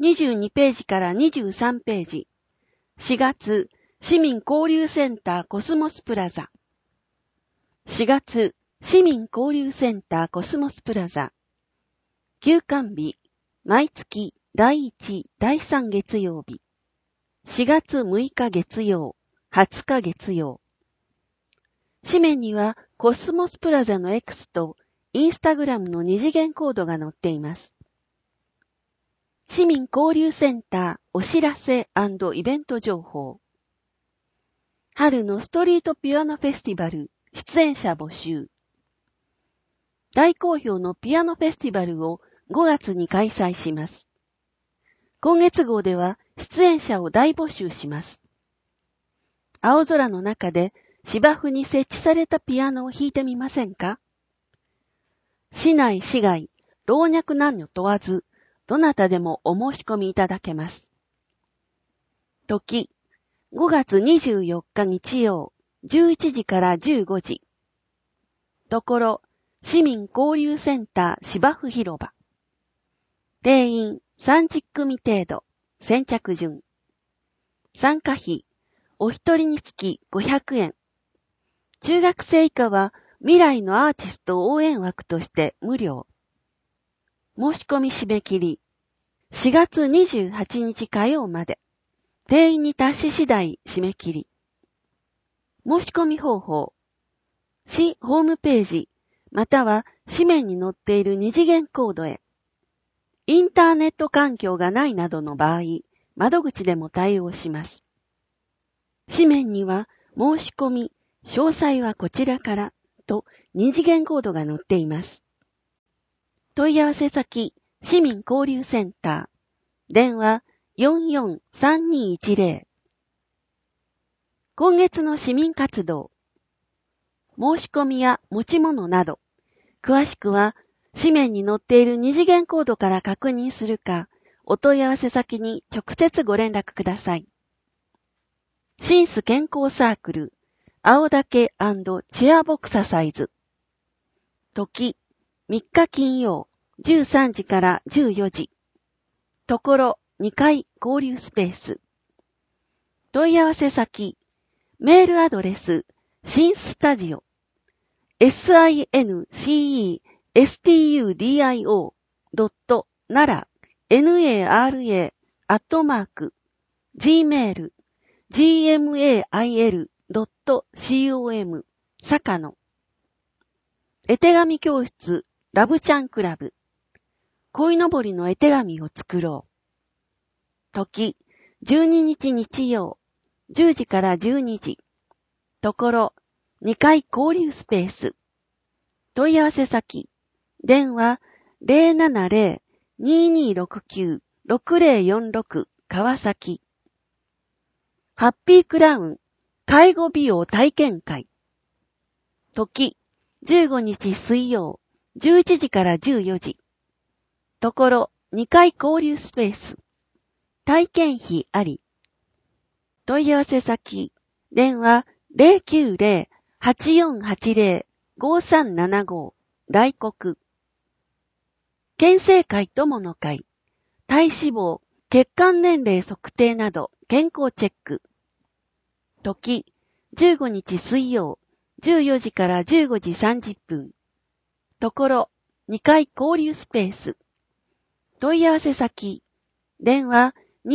22ページから23ページ。4月、市民交流センターコスモスプラザ。4月、市民交流センターコスモスプラザ。休館日、毎月第1、第3月曜日。4月6日月曜、20日月曜。紙面にはコスモスプラザの X とインスタグラムの二次元コードが載っています。市民交流センターお知らせ&イベント情報。春のストリートピアノフェスティバル出演者募集。大好評のピアノフェスティバルを5月に開催します。今月号では出演者を大募集します。青空の中で芝生に設置されたピアノを弾いてみませんか？市内市外、老若男女問わず、どなたでもお申し込みいただけます。時、5月24日日曜、11時から15時。ところ、市民交流センター芝生広場。定員30組程度、先着順。参加費、お一人につき500円。中学生以下は未来のアーティスト応援枠として無料。申し込み締め切り、4月28日火曜まで。定員に達し次第締め切り。申し込み方法。市ホームページ、または紙面に載っている二次元コードへ。インターネット環境がないなどの場合、窓口でも対応します。紙面には申し込み、詳細はこちらからと二次元コードが載っています。問い合わせ先、市民交流センター。電話443210。今月の市民活動。申し込みや持ち物など、詳しくは紙面に載っている二次元コードから確認するか、お問い合わせ先に直接ご連絡ください。シンス健康サークル、青竹&チェアボクササイズ。時、3日金曜、13時から14時。ところ、2階交流スペース。問い合わせ先、メールアドレス、シンスタジオ、sincstudio.nara@gmail.com 坂野。絵手紙教室ラブちゃんクラブ。鯉のぼりの絵手紙を作ろう。時、12日日曜、10時から12時。ところ、2階交流スペース。問い合わせ先。電話070-2269-6046川崎。ハッピークラウン介護美容体験会。時、15日水曜、11時から14時。ところ、2階交流スペース。体験費あり。問い合わせ先。電話090-8480-5375 大黒。健生会友の会。体脂肪、血管年齢測定など健康チェック。時、15日水曜、14時から15時30分。ところ、2階交流スペース。問い合わせ先。電話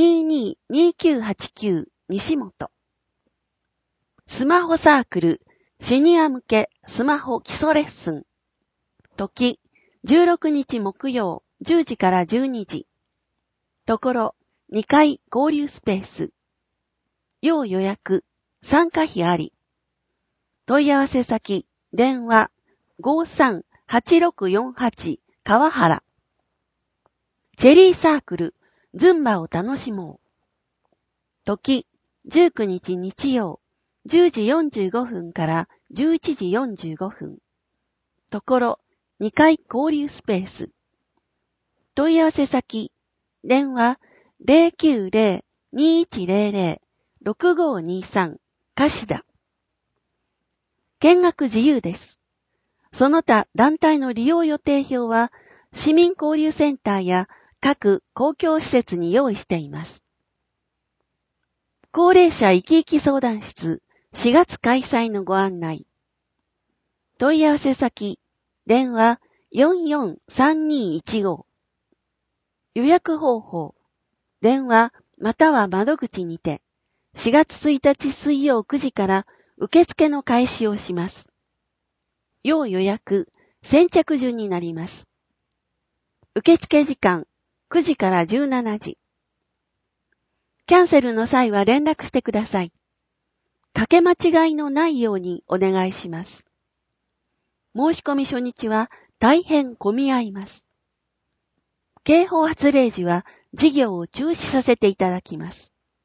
222989西本。スマホサークル、シニア向けスマホ基礎レッスン。時、16日木曜、10時から12時。ところ、2階交流スペース。要予約、参加費あり。問い合わせ先、電話538648川原。チェリーサークル、ズンバを楽しもう。時、19日日曜、10時45分から11時45分。ところ、2階交流スペース。問い合わせ先、電話090-2100-6523柏田。見学自由です。その他団体の利用予定表は、市民交流センターや各公共施設に用意しています。高齢者生き生き相談室4月開催のご案内。問い合わせ先、電話443215。予約方法、電話または窓口にて、4月1日水曜9時から受付の開始をします。要予約、先着順になります。受付時間、9時から17時。キャンセルの際は連絡してください。かけ間違いのないようにお願いします。申し込み初日は大変混み合います。警報発令時は事業を中止させていただきます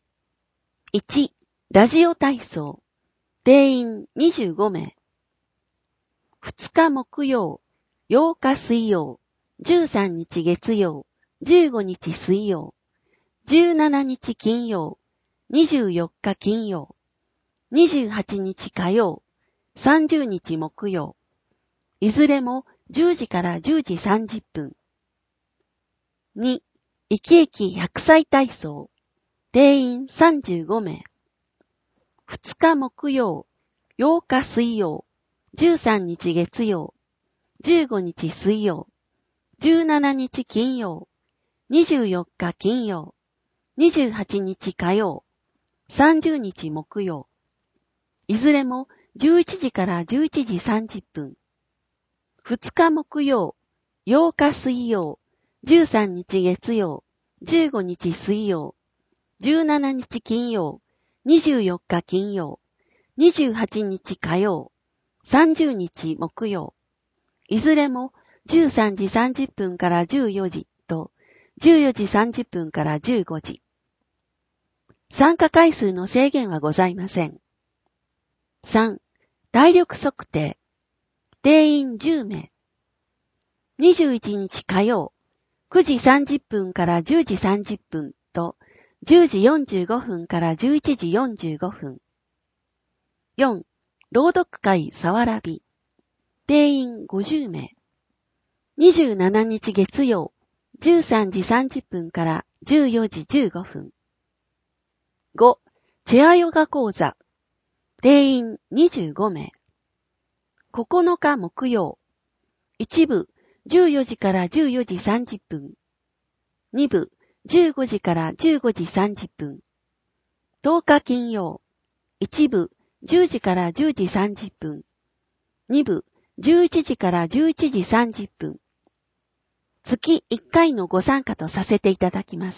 。1、ラジオ体操。定員25名。2日木曜、8日水曜、13日月曜、15日水曜、17日金曜、24日金曜、28日火曜、30日木曜。いずれも10時から10時30分。2、生き生き100歳体操。定員35名。2日木曜、8日水曜、13日月曜、15日水曜、17日金曜、24日金曜、28日火曜、30日木曜。いずれも11時から11時30分。2日木曜、8日水曜、13日月曜、15日水曜、17日金曜、24日金曜、28日火曜、30日木曜。いずれも13時30分から14時と14時30分から15時。参加回数の制限はございません。3、体力測定。定員10名。21日火曜、9時30分から10時30分と10時45分から11時45分。4、朗読会さわらび。定員50名。27日月曜、13時30分から14時15分。5、チェアヨガ講座。定員25名。9日木曜。1部14時から14時30分。2部15時から15時30分。10日金曜。1部10時から10時30分。2部11時から11時30分。月1回のご参加とさせていただきます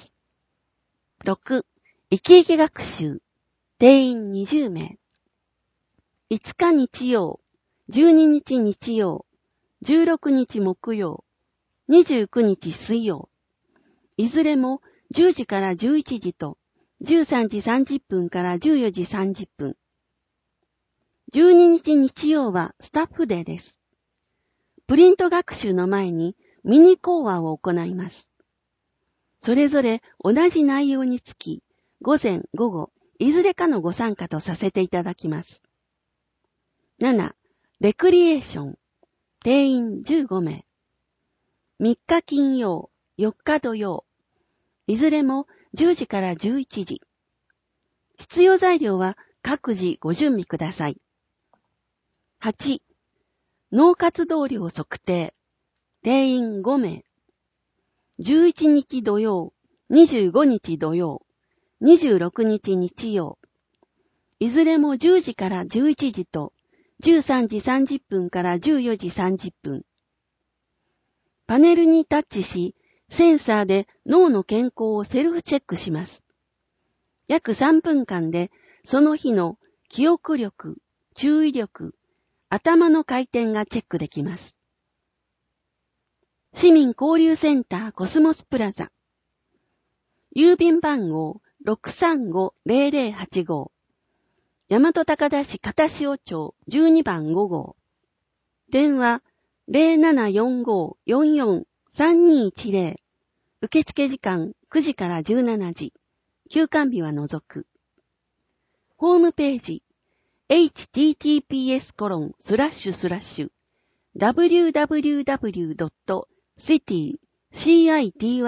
。6、生き生き学習。定員20名。5日日曜、12日日曜、16日木曜、29日水曜。いずれも10時から11時と13時30分から14時30分。12日日曜はスタッフデーです。プリント学習の前にミニ講話を行います。それぞれ同じ内容につき、午前午後、いずれかのご参加とさせていただきます。7、レクリエーション。定員15名。3日金曜、4日土曜。いずれも10時から11時。必要材料は各自ご準備ください。8、脳活動量測定。定員5名。11日土曜、25日土曜、26日日曜。いずれも10時から11時と13時30分から14時30分。パネルにタッチし、センサーで脳の健康をセルフチェックします。約3分間でその日の記憶力、注意力、頭の回転がチェックできます。市民交流センターコスモスプラザ。郵便番号 635-0085。大和高田市片塩町12番5号。電話 0745-44-3210。受付時間9時から17時。休館日は除く。ホームページ https://www.city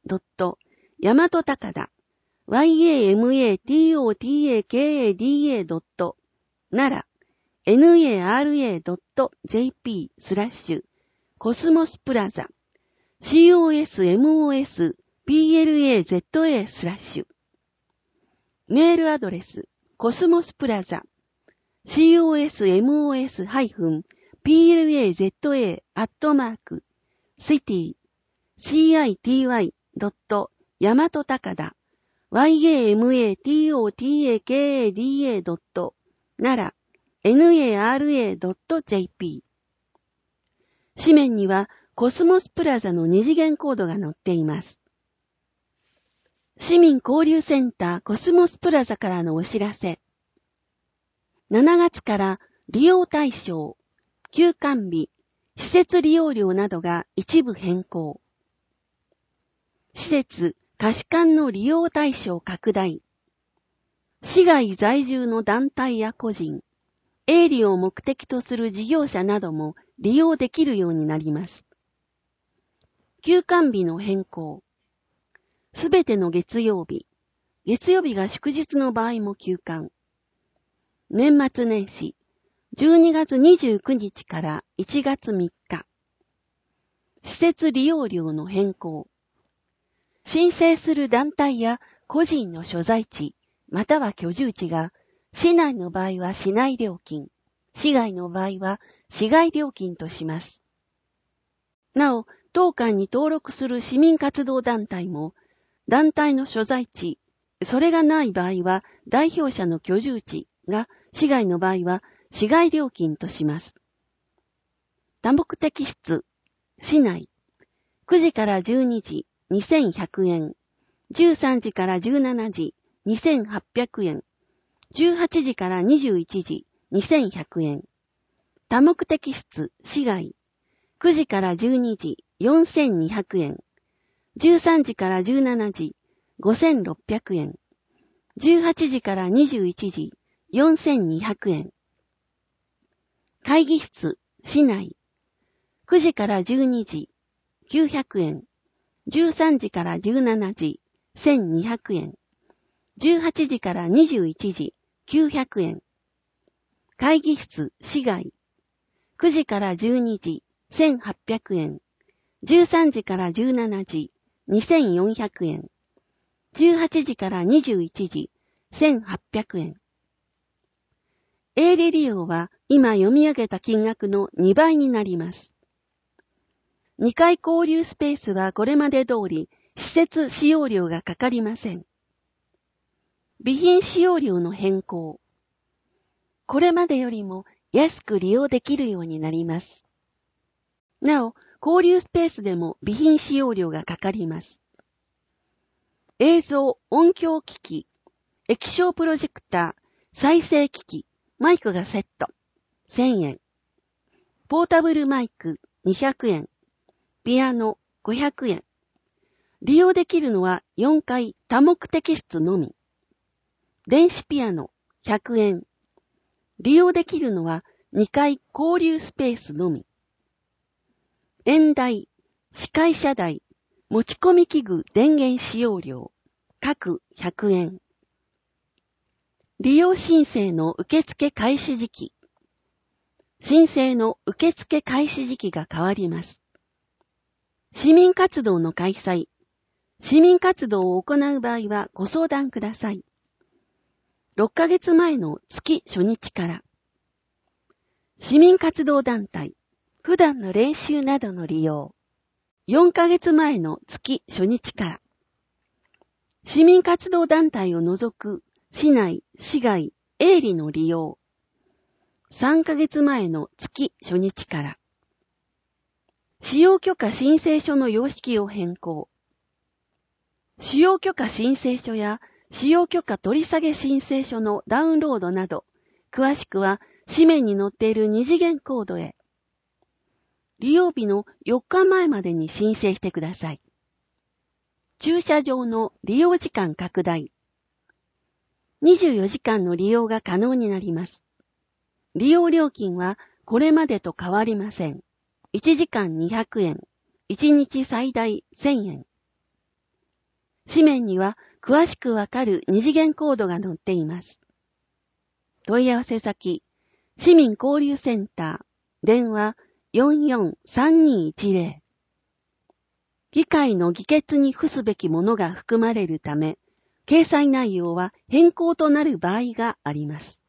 yamatotakada、yamatotakada、cosmosplaza、cosmosplaza/cosmosplaza/.メールアドレス、コスモスプラザ、city、city-yamatokada、yamatotakada、nara-nara.jp。紙面にはコスモスプラザの二次元コードが載っています。市民交流センターコスモスプラザからのお知らせ。7月から利用対象、休館日、施設利用料などが一部変更。施設、貸し館の利用対象拡大。市外在住の団体や個人、営利を目的とする事業者なども利用できるようになります。休館日の変更。すべての月曜日が祝日の場合も休館。年末年始、12月29日から1月3日。施設利用料の変更。申請する団体や個人の所在地、または居住地が、市内の場合は市内料金、市外の場合は市外料金とします。なお、当館に登録する市民活動団体も、団体の所在地、それがない場合は代表者の居住地が市外の場合は市外料金とします。多目的室、市内、9時から12時、2100円、13時から17時、2800円、18時から21時、2100円。多目的室、市外、9時から12時、4200円。13時から17時、5600円。18時から21時、4200円。会議室、市内。9時から12時、900円。13時から17時、1200円。18時から21時、900円。会議室、市外。9時から12時、1800円。13時から17時、2400円。18時から21時、1800円。営利利用は今読み上げた金額の2倍になります。2階交流スペースはこれまで通り施設使用料がかかりません。備品使用料の変更。これまでよりも安く利用できるようになります。なお、交流スペースでも備品使用料がかかります。映像・音響機器、液晶プロジェクター、再生機器、マイクがセット、1000円。ポータブルマイク、200円。ピアノ、500円。利用できるのは4階多目的室のみ。電子ピアノ、100円。利用できるのは2階交流スペースのみ。演台、司会者台、持ち込み器具電源使用料、各100円。利用申請の受付開始時期。申請の受付開始時期が変わります。市民活動の開催。市民活動を行う場合はご相談ください。6ヶ月前の月初日から。市民活動団体。普段の練習などの利用。4ヶ月前の月初日から。市民活動団体を除く市内、市外、営利の利用。3ヶ月前の月初日から。使用許可申請書の様式を変更。使用許可申請書や使用許可取り下げ申請書のダウンロードなど、詳しくは紙面に載っている二次元コードへ。利用日の4日前までに申請してください。駐車場の利用時間拡大。24時間の利用が可能になります。利用料金はこれまでと変わりません。1時間200円。1日最大1000円。 紙面には詳しくわかる二次元コードが載っています。問い合わせ先、市民交流センター、電話443210。議会の議決に付すべきものが含まれるため、掲載内容は変更となる場合があります。